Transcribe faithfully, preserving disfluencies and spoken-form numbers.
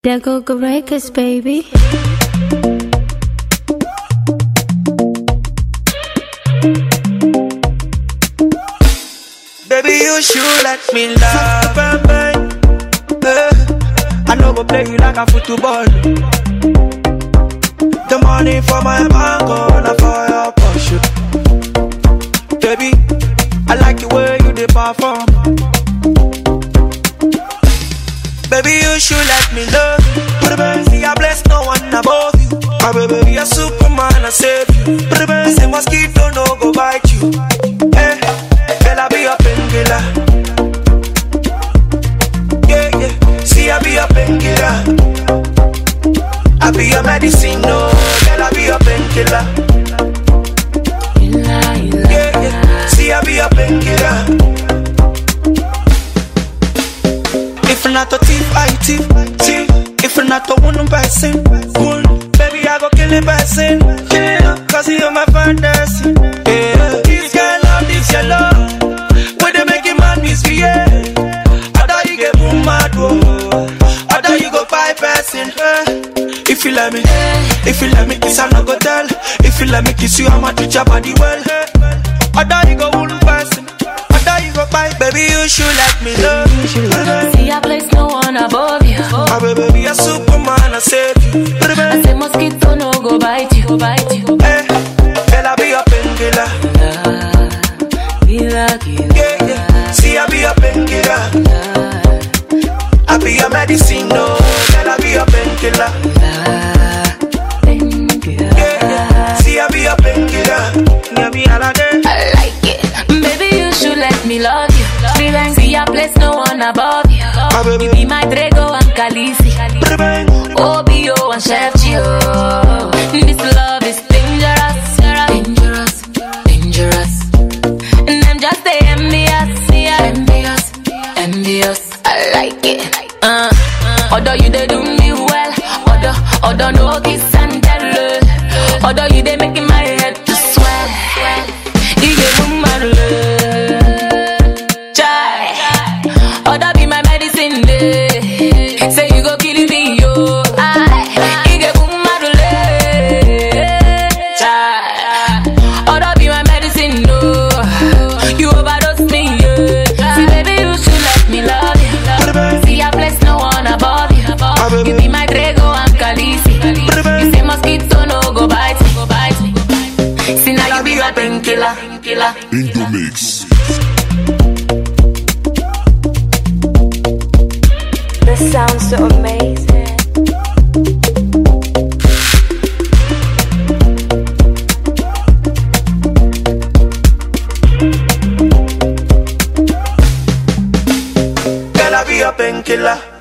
There go go records, baby. Baby, you should let me love. Bang, bang. Uh, I know go play you like a football. The money for my bank, not for your Porsche. Baby, I like the way you dey perform. Baby, you should let me love you. See, I bless no one above you. My baby, be a Superman, I save you. Say mosquito no go bite you. Hey, girl, I be a painkiller. Yeah, yeah. See, I be a painkiller. I be a medicine, no. Girl, I be a painkiller. Yeah, yeah. See, I be a painkiller. If not a thief, I thief, thief. If not a one person, one. Baby, I go kill a person, yeah. Cause you're my fantasy, yeah. This girl love, this your love. When they make a man misbehave, I thought you get boom mad, whoa. I thought you go five person, eh. If you let me, if you let me kiss, I'm not go tell. If you let me kiss you, I'ma treat your body well, eh. I thought you go one person. Baby, you should let me love you. See, I place no one above you. My baby, be a Superman, I save you. I say mosquito no go bite you, go bite you. Hey, girl, I be a painkiller. Yeah, yeah. See, I be a painkiller. I be a medicine, no. Girl, I be a painkiller. Yeah, yeah. See, I be a painkiller. Yeah, be all of them. I like it. Baby, you should let me love you. See, I place no one above you. You be my Drago and Khaleesi. O B O and Chef Gio. This love is dangerous, dangerous, dangerous. And I'm just the envious, envious, envious. I like it. Uh, although you they do me well, although, although no kiss and tell. Although you they making my head to swell. You get boom my love. Other be my medicine, day. Say you go kill me, yo. I get boom madule. Other be my medicine, no. You overdose me, yeah. See, baby, you should let me love you. See, I place no one above you. You be my Drago and Khaleesi. You say mosquito no go bite me, go bite me. See, now you be my painkiller, killer. In the mix. This sounds so amazing. Girl, I be a painkiller.